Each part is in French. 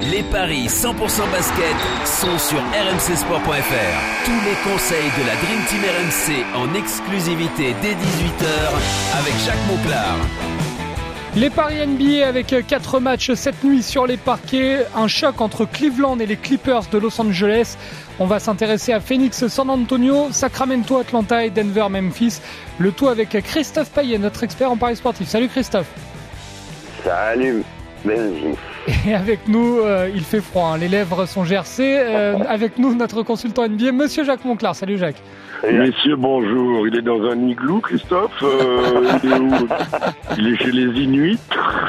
Les paris 100% basket sont sur rmcsport.fr. Tous les conseils de la Dream Team RMC en exclusivité dès 18h avec Jacques Monclar. Les paris NBA avec 4 matchs cette nuit sur les parquets. Un choc entre Cleveland et les Clippers de Los Angeles. On va s'intéresser à Phoenix, San Antonio, Sacramento, Atlanta et Denver, Memphis. Le tout avec Christophe Payet, notre expert en paris sportif. Salut Christophe. Salut Benji. Et avec nous, il fait froid, hein, les lèvres sont gercées. Avec nous, notre consultant NBA, Monsieur Jacques Monclar. Salut Jacques. Messieurs, bonjour. Il est dans un igloo, Christophe. Il est où? Il est chez les Inuits.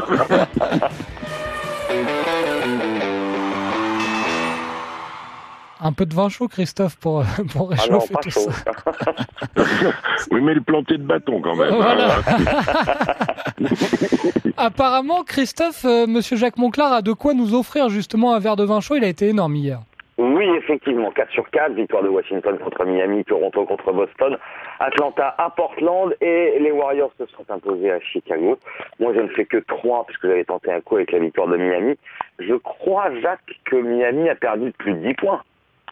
Un peu de vin chaud, Christophe, pour réchauffer tout ça. Oui, mais le planter de bâton quand même. Voilà. Apparemment, Christophe, Monsieur Jacques Monclar a de quoi nous offrir justement un verre de vin chaud. Il a été énorme hier. Oui, effectivement, 4 sur 4, victoire de Washington contre Miami, Toronto contre Boston, Atlanta à Portland et les Warriors se sont imposés à Chicago. Moi, je ne fais que 3 puisque j'avais tenté un coup avec la victoire de Miami. Je crois, Jacques, que Miami a perdu de plus de 10 points.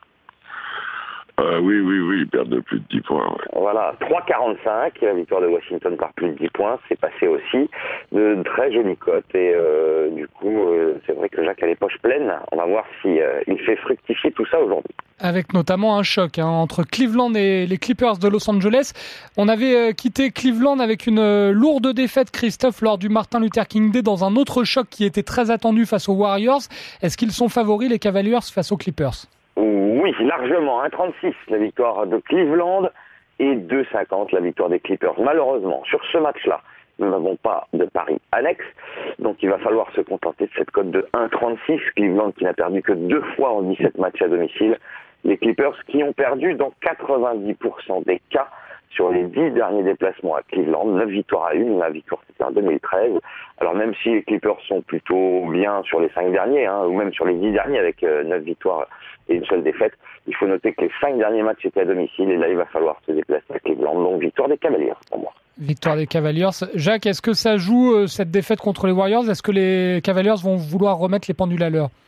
Oui, ils perdent de plus de 10 points. Ouais. Voilà, 3,45, la victoire de Washington par plus de 10 points, c'est passé aussi de très jolies cotes et du coup, c'est vrai que Jacques a les poches pleines. On va voir si il fait fructifier tout ça aujourd'hui. Avec notamment un choc entre Cleveland et les Clippers de Los Angeles. On avait quitté Cleveland avec une lourde défaite, Christophe, lors du Martin Luther King Day dans un autre choc qui était très attendu face aux Warriors. Est-ce qu'ils sont favoris, les Cavaliers, face aux Clippers ? Oui, largement, 1,36 la victoire de Cleveland et 2,50 la victoire des Clippers. Malheureusement, sur ce match-là, nous n'avons pas de pari annexe, donc il va falloir se contenter de cette cote de 1,36. Cleveland qui n'a perdu que 2 fois en 17 matchs à domicile. Les Clippers qui ont perdu dans 90% des cas sur les 10 derniers déplacements à Cleveland, 9 victoires à 1, la victoire c'était en 2013. Alors même si les Clippers sont plutôt bien sur les 5 derniers, ou même sur les 10 derniers avec 9 victoires et une seule défaite, il faut noter que les 5 derniers matchs étaient à domicile et là il va falloir se déplacer à Cleveland. Donc victoire des Cavaliers pour moi. Victoire des Cavaliers. Jacques, est-ce que ça joue cette défaite contre les Warriors? Est-ce que les Cavaliers vont vouloir remettre les pendules à l'heure?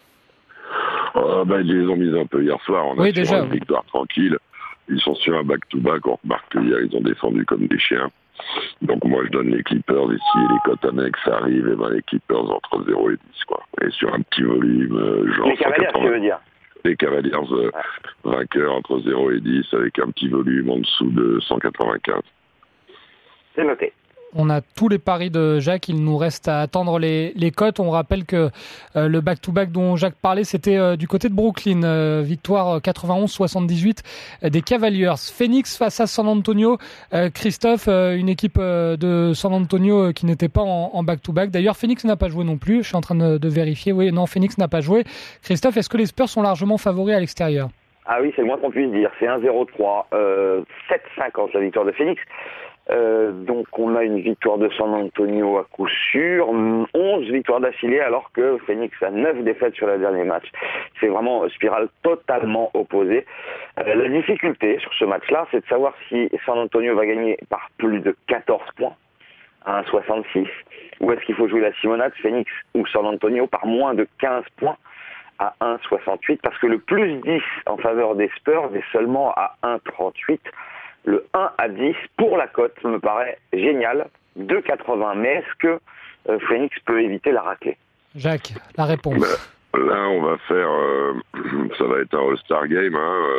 Ils les ont mis un peu hier soir. On a sur une victoire tranquille. Ils sont sur un back-to-back. On remarque qu'hier, ils ont défendu comme des chiens. Donc moi, je donne les Clippers ici et les cotes annexes arrivent. Et les Clippers entre 0 et 10. Quoi. Et sur un petit volume, genre... Les Cavaliers, tu veux dire? Les Cavaliers, vainqueurs entre 0 et 10 avec un petit volume en dessous de 195. C'est noté. On a tous les paris de Jacques, il nous reste à attendre les cotes. On rappelle que le back-to-back dont Jacques parlait, c'était du côté de Brooklyn. Victoire 91-78 des Cavaliers. Phoenix face à San Antonio. Christophe, une équipe de San Antonio qui n'était pas en back-to-back. D'ailleurs, Phoenix n'a pas joué non plus. Je suis en train de vérifier. Oui, non, Phoenix n'a pas joué. Christophe, est-ce que les Spurs sont largement favoris à l'extérieur? Ah oui, c'est le moins qu'on puisse dire. C'est 1-0-3, 7-50 la victoire de Phoenix. Donc on a une victoire de San Antonio à coup sûr, 11 victoires d'affilée alors que Phoenix a 9 défaites sur le dernier match. C'est vraiment une spirale totalement opposée. La difficulté sur ce match-là, c'est de savoir si San Antonio va gagner par plus de 14 points à 1,66 ou est-ce qu'il faut jouer la Simonade, Phoenix ou San Antonio par moins de 15 points à 1,68 parce que le plus 10 en faveur des Spurs est seulement à 1,38. Le 1 à 10 pour la cote me paraît génial, 2,80. Mais est-ce que Phoenix peut éviter la raclée? Jacques, la réponse. Là, on va faire... ça va être un All-Star Game.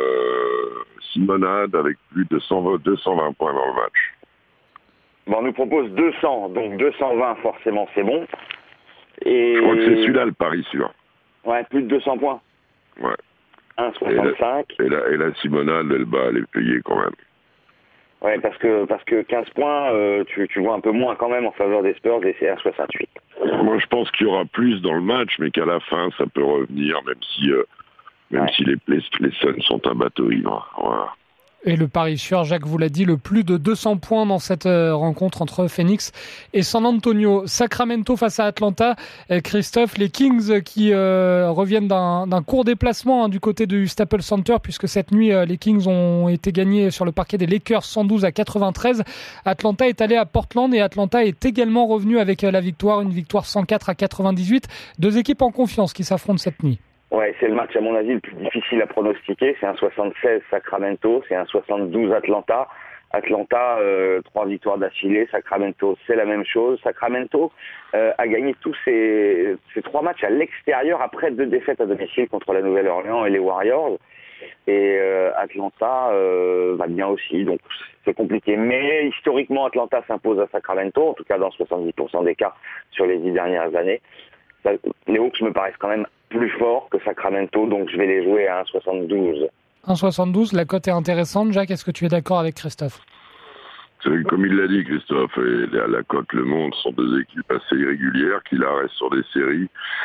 Simonade avec plus de 220 points dans le match. Bon, on nous propose 200, donc 220 forcément c'est bon. Et... Je crois que c'est celui-là le pari sûr. Ouais, plus de 200 points. Ouais. 1,65. Et la Simonade, elle est payée quand même. Ouais, parce que 15 points, tu vois un peu moins quand même en faveur des Spurs et c'est 1,68. Moi, je pense qu'il y aura plus dans le match, mais qu'à la fin, ça peut revenir, même si les Suns sont un bateau ivre. Voilà. Et le pari sur, Jacques vous l'a dit, le plus de 200 points dans cette rencontre entre Phoenix et San Antonio. Sacramento face à Atlanta. Christophe, les Kings qui reviennent d'un court déplacement du côté du Staples Center, puisque cette nuit, les Kings ont été gagnés sur le parquet des Lakers 112-93. Atlanta est allé à Portland et Atlanta est également revenu avec la victoire, une victoire 104-98. Deux équipes en confiance qui s'affrontent cette nuit. Ouais, c'est le match à mon avis le plus difficile à pronostiquer. C'est un 76 Sacramento, c'est un 72 Atlanta. Atlanta, 3 victoires d'affilée. Sacramento, c'est la même chose. Sacramento a gagné tous ses 3 matchs à l'extérieur après 2 défaites à domicile contre la Nouvelle-Orléans et les Warriors. Et Atlanta va bien aussi, donc c'est compliqué. Mais historiquement, Atlanta s'impose à Sacramento, en tout cas dans 70% des cas sur les 10 dernières années. Les Hawks me paraissent quand même plus forts que Sacramento, donc je vais les jouer à 1,72. 1,72, la cote est intéressante. Jacques, est-ce que tu es d'accord avec Christophe ? Comme il l'a dit, Christophe, et la cote, le monde sont 2 équipes assez irrégulières qui la restent sur des séries.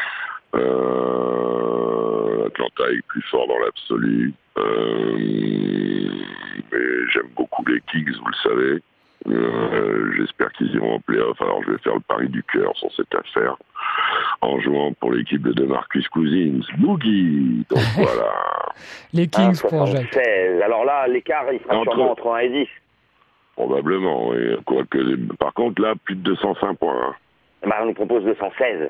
Atlanta est plus fort dans l'absolu. Mais j'aime beaucoup les Kings, vous le savez. J'espère qu'ils iront en play-off. Alors je vais faire le pari du cœur sur cette affaire en jouant pour l'équipe de DeMarcus Cousins. Boogie. Donc voilà. Les Kings pour Jacques. 16. Alors là, l'écart, il sera sûrement entre 1 et 10. Probablement, oui. Quoique, par contre, là, plus de 205 points. Bah, on nous propose 216.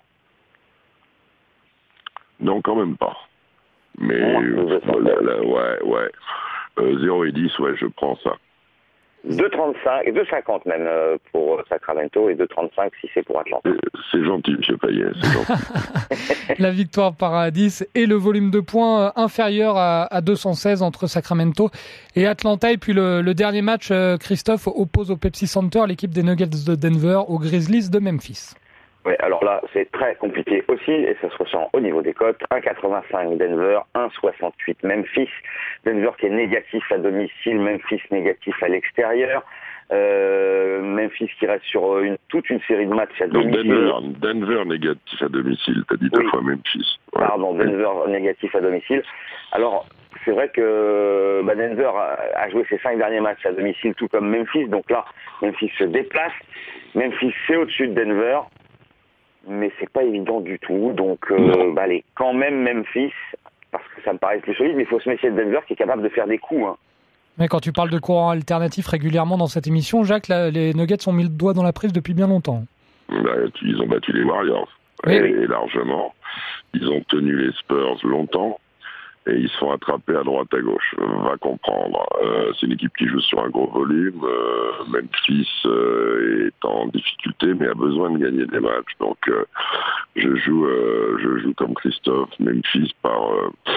Non, quand même pas. Mais, ouais. 0 et 10, ouais, je prends ça. 2,35, 2,50 même pour Sacramento et 2,35 si c'est pour Atlanta. C'est gentil, M. Payet, c'est gentil. La victoire par 10 et le volume de points inférieur à 216 entre Sacramento et Atlanta. Et puis le dernier match, Christophe, oppose au Pepsi Center l'équipe des Nuggets de Denver aux Grizzlies de Memphis. Oui, alors là, c'est très compliqué aussi, et ça se ressent au niveau des cotes. 1,85 Denver, 1,68 Memphis. Denver qui est négatif à domicile, Memphis négatif à l'extérieur. Memphis qui reste sur toute une série de matchs à domicile. Denver négatif à domicile, t'as dit 2 fois Memphis. Ouais. Pardon, Denver négatif à domicile. Alors, c'est vrai que Denver a joué ses 5 derniers matchs à domicile, tout comme Memphis. Donc là, Memphis se déplace. Memphis, c'est au-dessus de Denver. Mais c'est pas évident du tout, donc allez, quand même Memphis, parce que ça me paraît plus solide, mais il faut se méfier de Denver qui est capable de faire des coups. Hein. Mais quand tu parles de courant alternatif régulièrement dans cette émission, Jacques, les Nuggets ont mis le doigt dans la prise depuis bien longtemps. Ils ont battu les Warriors, et largement. Ils ont tenu les Spurs longtemps, et ils se font attraper à droite à gauche. Va comprendre. C'est une équipe qui joue sur un gros volume. Memphis est en difficulté, mais a besoin de gagner des matchs. Donc je joue comme Christophe, Memphis par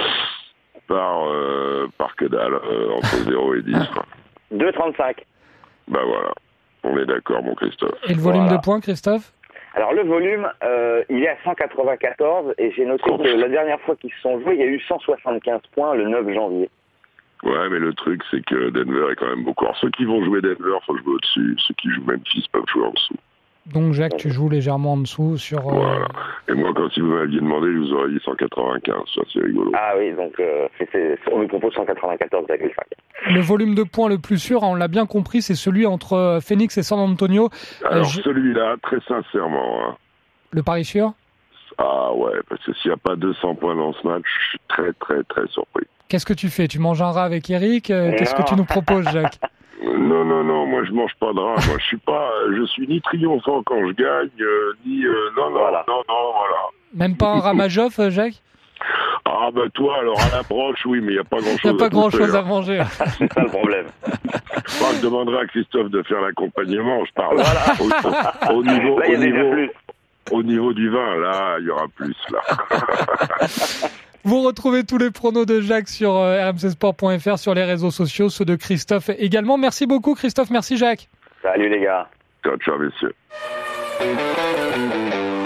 que dalle, entre 0 et 10. 2,35. Bah voilà, on est d'accord, mon Christophe. Et le volume de points, Christophe ? Alors le volume, il est à 194 et j'ai noté que la dernière fois qu'ils se sont joués, il y a eu 175 points le 9 janvier. Ouais, mais le truc, c'est que Denver est quand même beaucoup. Alors ceux qui vont jouer Denver, faut jouer au-dessus. Ceux qui jouent Memphis peuvent jouer en dessous. Donc Jacques, tu joues légèrement en dessous sur... Voilà. Et moi, quand si vous m'aviez demandé, je vous aurais dit 195. Ça, c'est rigolo. Ah oui, donc on me propose 194,5. Le volume de points le plus sûr, on l'a bien compris, c'est celui entre Phoenix et San Antonio. Alors celui-là, très sincèrement... Hein. Le pari sûr ? Ah ouais, parce que s'il n'y a pas 200 points dans ce match, je suis très, très, très surpris. Qu'est-ce que tu fais ? Tu manges un rat avec Eric ? Qu'est-ce que tu nous proposes, Jacques ? Non, moi je mange pas de rat. Moi je suis ni triomphant quand je gagne, ni non, voilà. Même pas un Ramajov, Jacques ? Ah bah toi, alors à l'approche, oui, mais il n'y a pas grand-chose. Il n'y a pas grand-chose à manger. C'est ça le problème. Je demanderai à Christophe de faire l'accompagnement, je parle. Voilà. Au niveau du vin, là, il y aura plus, là. Vous retrouvez tous les pronos de Jacques sur rmcsport.fr, sur les réseaux sociaux, ceux de Christophe également. Merci beaucoup Christophe, merci Jacques. Salut les gars. Ciao, messieurs.